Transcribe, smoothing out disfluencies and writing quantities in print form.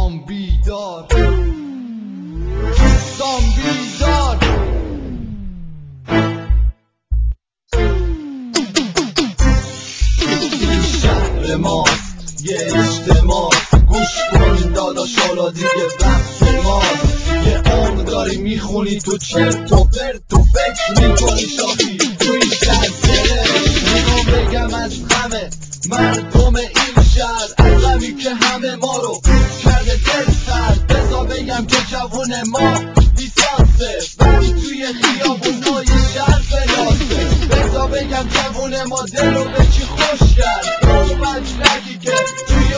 دام بیدار دام بیدار شهر ماست یه اجتماع گوش کن داداشالا دیگه وقت ماست یه عمر داری میخونی تو چرت و پرت و فکر میکنی شاخی تو این شهر میخوام بگم از همه مردم این شهر از غمی که همه ما رو کرده دل سرد بزا بگم که جوون ما لیسانسه ولی توی خیابونای شهر فلاسه بزا بگم جوون ما دل رو به چی خوش کرد اون مجلکی که توی